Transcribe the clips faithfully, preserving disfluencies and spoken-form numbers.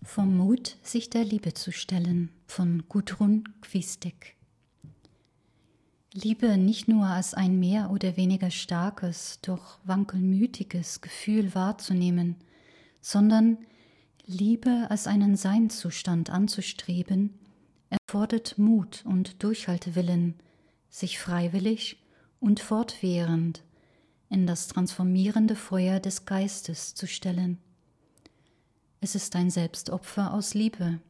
Vom Mut, sich der Liebe zu stellen, von Gudrun Quistek. Liebe nicht nur als ein mehr oder weniger starkes, doch wankelmütiges Gefühl wahrzunehmen, sondern Liebe als einen Seinszustand anzustreben, erfordert Mut und Durchhaltewillen, sich freiwillig und fortwährend in das transformierende Feuer des Geistes zu stellen. Es ist ein Selbstopfer aus Liebe.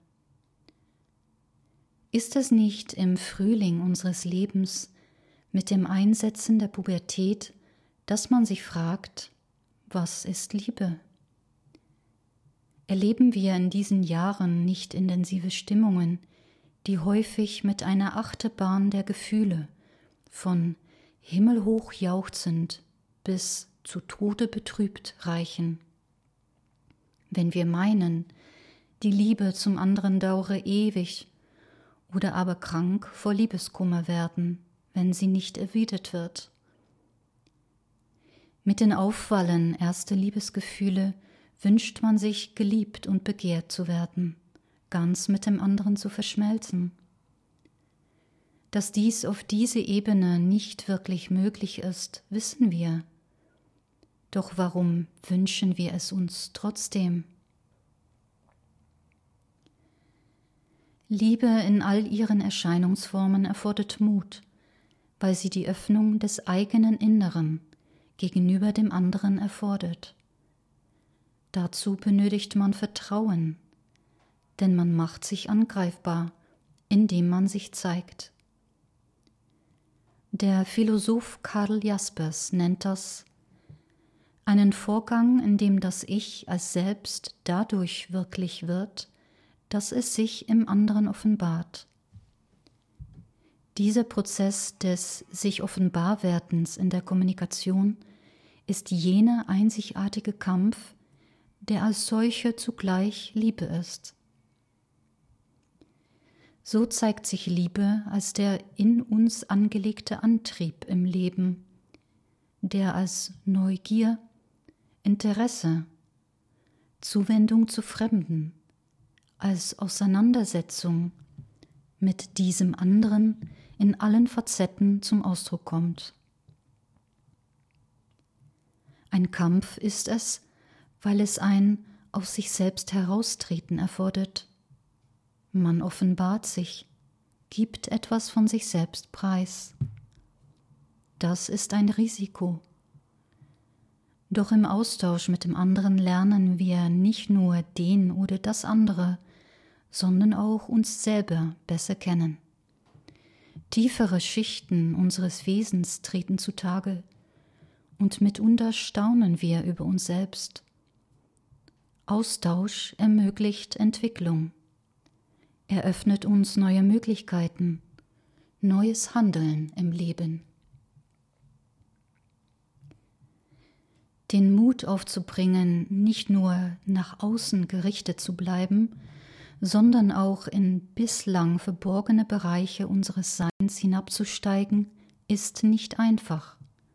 Ist es nicht im Frühling unseres Lebens mit dem Einsetzen der Pubertät, dass man sich fragt, was ist Liebe? Erleben wir in diesen Jahren nicht intensive Stimmungen, die häufig mit einer Achterbahn der Gefühle von himmelhoch jauchzend bis zu Tode betrübt reichen? Wenn wir meinen, die Liebe zum anderen dauere ewig, oder aber krank vor Liebeskummer werden, wenn sie nicht erwidert wird. Mit den Aufwallen erster Liebesgefühle wünscht man sich, geliebt und begehrt zu werden, ganz mit dem anderen zu verschmelzen. Dass dies auf diese Ebene nicht wirklich möglich ist, wissen wir. Doch warum wünschen wir es uns trotzdem? Liebe in all ihren Erscheinungsformen erfordert Mut, weil sie die Öffnung des eigenen Inneren gegenüber dem anderen erfordert. Dazu benötigt man Vertrauen, denn man macht sich angreifbar, indem man sich zeigt. Der Philosoph Karl Jaspers nennt das einen Vorgang, in dem das Ich als Selbst dadurch wirklich wird, dass es sich im anderen offenbart. Dieser Prozess des sich Offenbarwerdens in der Kommunikation ist jener einzigartige Kampf, der als solcher zugleich Liebe ist. So zeigt sich Liebe als der in uns angelegte Antrieb im Leben, der als Neugier, Interesse, Zuwendung zu Fremden, als Auseinandersetzung mit diesem anderen in allen Facetten zum Ausdruck kommt. Ein Kampf ist es, weil es ein aus sich selbst heraustreten erfordert. Man offenbart sich, gibt etwas von sich selbst preis. Das ist ein Risiko. Doch im Austausch mit dem anderen lernen wir nicht nur den oder das andere, sondern auch uns selber besser kennen. Tiefere Schichten unseres Wesens treten zutage und mitunter staunen wir über uns selbst. Austausch ermöglicht Entwicklung. Er öffnet uns neue Möglichkeiten, neues Handeln im Leben. Den Mut aufzubringen, nicht nur nach außen gerichtet zu bleiben, sondern auch in bislang verborgene Bereiche unseres Seins hinabzusteigen, ist nicht einfach.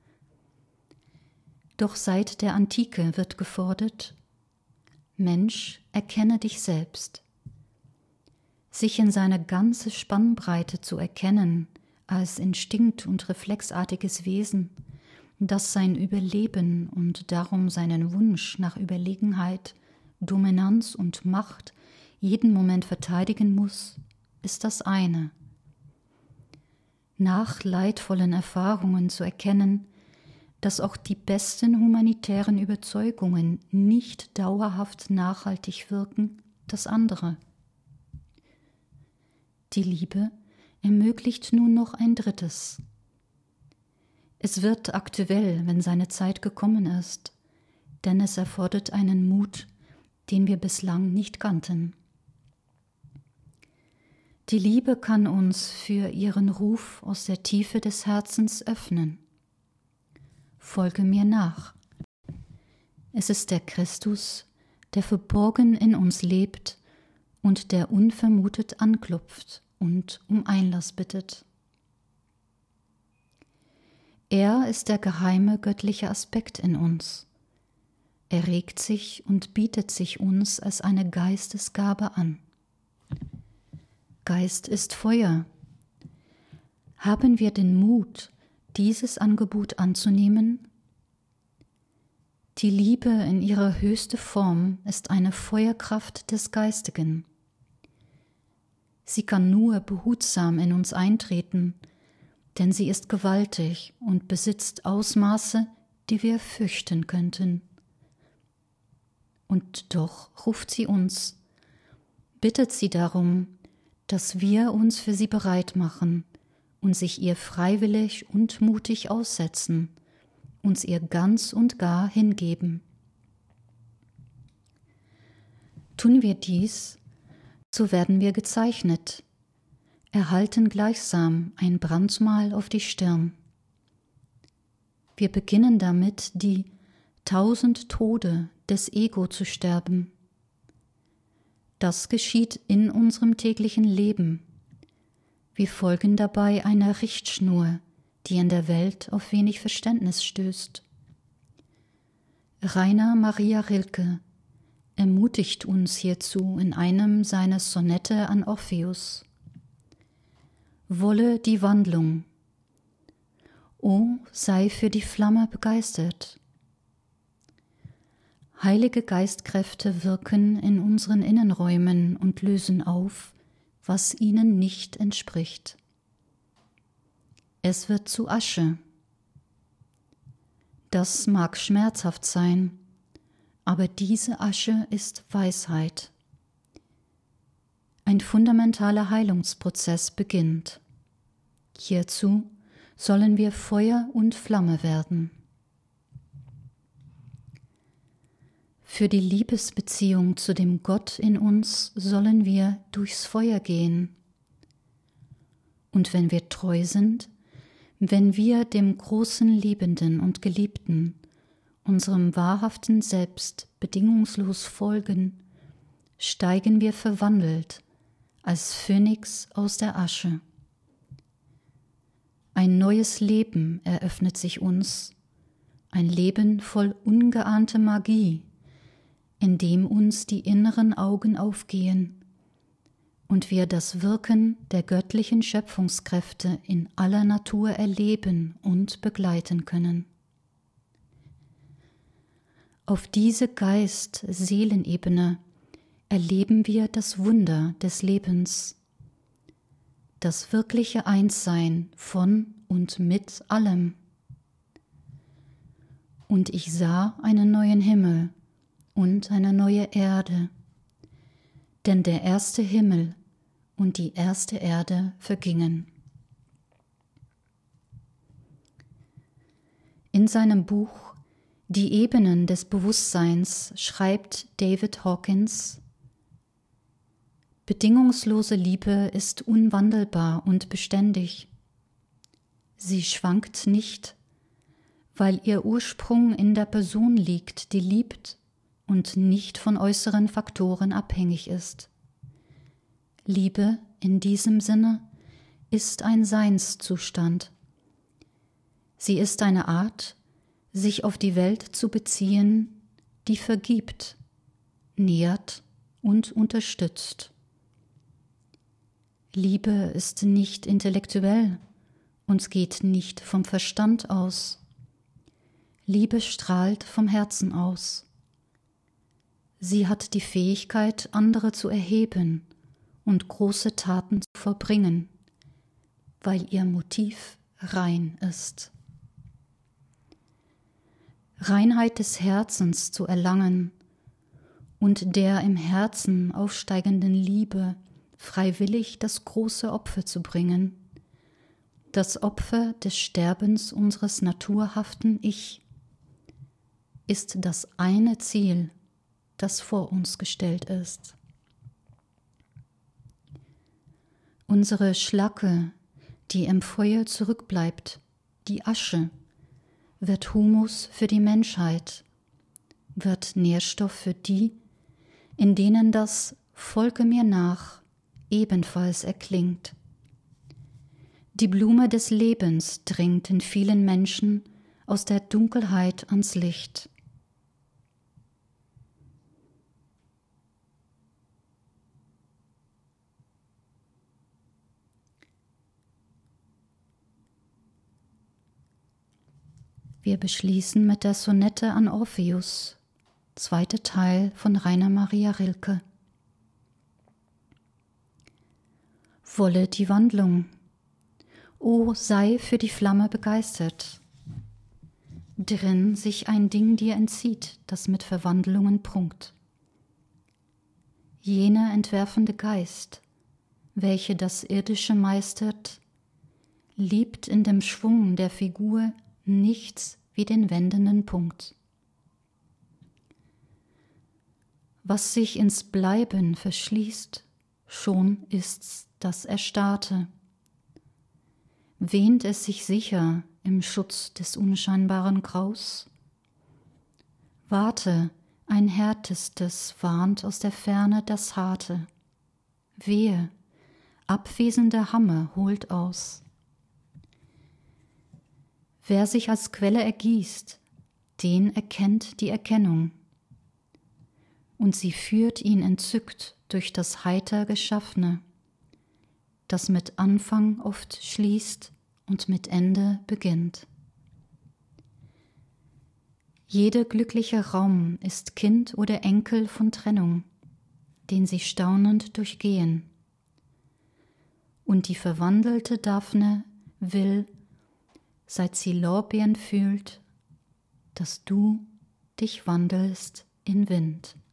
Doch seit der Antike wird gefordert: Mensch, erkenne dich selbst. Sich in seine ganze Spannbreite zu erkennen, als Instinkt- und reflexartiges Wesen, das sein Überleben und darum seinen Wunsch nach Überlegenheit, Dominanz und Macht jeden Moment verteidigen muss, ist das eine. Nach leidvollen Erfahrungen zu erkennen, dass auch die besten humanitären Überzeugungen nicht dauerhaft nachhaltig wirken, das andere. Die Liebe ermöglicht nun noch ein drittes. Es wird aktuell, wenn seine Zeit gekommen ist, denn es erfordert einen Mut, den wir bislang nicht kannten. Die Liebe kann uns für ihren Ruf aus der Tiefe des Herzens öffnen. Folge mir nach. Es ist der Christus, der verborgen in uns lebt und der unvermutet anklopft und um Einlass bittet. Er ist der geheime göttliche Aspekt in uns, Er regt sich und bietet sich uns als eine Geistesgabe an. Geist ist Feuer. Haben wir den Mut, dieses Angebot anzunehmen? Die Liebe in ihrer höchsten Form ist eine Feuerkraft des Geistigen. Sie kann nur behutsam in uns eintreten, denn sie ist gewaltig und besitzt Ausmaße, die wir fürchten könnten. Und doch ruft sie uns, bittet sie darum, dass wir uns für sie bereit machen und sich ihr freiwillig und mutig aussetzen, uns ihr ganz und gar hingeben. Tun wir dies, so werden wir gezeichnet, erhalten gleichsam ein Brandmal auf die Stirn. Wir beginnen damit, die tausend Tode des Ego zu sterben. Das geschieht in unserem täglichen Leben. Wir folgen dabei einer Richtschnur, die in der Welt auf wenig Verständnis stößt. Rainer Maria Rilke ermutigt uns hierzu in einem seiner Sonette an Orpheus. Wolle die Wandlung, o sei für die Flamme begeistert. Heilige Geistkräfte wirken in unseren Innenräumen und lösen auf, was ihnen nicht entspricht. Es wird zu Asche. Das mag schmerzhaft sein, aber diese Asche ist Weisheit. Ein fundamentaler Heilungsprozess beginnt. Hierzu sollen wir Feuer und Flamme werden. Für die Liebesbeziehung zu dem Gott in uns sollen wir durchs Feuer gehen. Und wenn wir treu sind, wenn wir dem großen Liebenden und Geliebten, unserem wahrhaften Selbst bedingungslos folgen, steigen wir verwandelt als Phönix aus der Asche. Ein neues Leben eröffnet sich uns, ein Leben voll ungeahnter Magie, in dem uns die inneren Augen aufgehen und wir das Wirken der göttlichen Schöpfungskräfte in aller Natur erleben und begleiten können. Auf diese Geist-Seelenebene erleben wir das Wunder des Lebens, das wirkliche Einssein von und mit allem. Und ich sah einen neuen Himmel und eine neue Erde, denn der erste Himmel und die erste Erde vergingen. In seinem Buch Die Ebenen des Bewusstseins schreibt David Hawkins: Bedingungslose Liebe ist unwandelbar und beständig. Sie schwankt nicht, weil ihr Ursprung in der Person liegt, die liebt und nicht von äußeren Faktoren abhängig ist. Liebe in diesem Sinne ist ein Seinszustand. Sie ist eine Art, sich auf die Welt zu beziehen, die vergibt, nährt und unterstützt. Liebe ist nicht intellektuell und geht nicht vom Verstand aus. Liebe strahlt vom Herzen aus. Sie hat die Fähigkeit, andere zu erheben und große Taten zu vollbringen, weil ihr Motiv rein ist. Reinheit des Herzens zu erlangen und der im Herzen aufsteigenden Liebe freiwillig das große Opfer zu bringen, das Opfer des Sterbens unseres naturhaften Ich, ist das eine Ziel, das vor uns gestellt ist. Unsere Schlacke, die im Feuer zurückbleibt, die Asche, wird Humus für die Menschheit, wird Nährstoff für die, in denen das Folge mir nach ebenfalls erklingt. Die Blume des Lebens dringt in vielen Menschen aus der Dunkelheit ans Licht. Wir beschließen mit der Sonette an Orpheus, zweiter Teil von Rainer Maria Rilke. Wolle die Wandlung, o sei für die Flamme begeistert, drin sich ein Ding dir entzieht, das mit Verwandlungen prunkt. Jener entwerfende Geist, welche das Irdische meistert, liebt in dem Schwung der Figur nichts wie den wendenden Punkt. Was sich ins Bleiben verschließt, schon ist's das Erstarrte. Wähnt es sich sicher im Schutz des unscheinbaren Graus? Warte, ein Härtestes warnt aus der Ferne das Harte. Wehe, abwesende Hamme holt aus. Wer sich als Quelle ergießt, den erkennt die Erkennung. Und sie führt ihn entzückt durch das heiter Geschaffene, das mit Anfang oft schließt und mit Ende beginnt. Jeder glückliche Raum ist Kind oder Enkel von Trennung, den sie staunend durchgehen. Und die verwandelte Daphne will, seit sie Lorbeeren fühlt, dass du dich wandelst in Wind.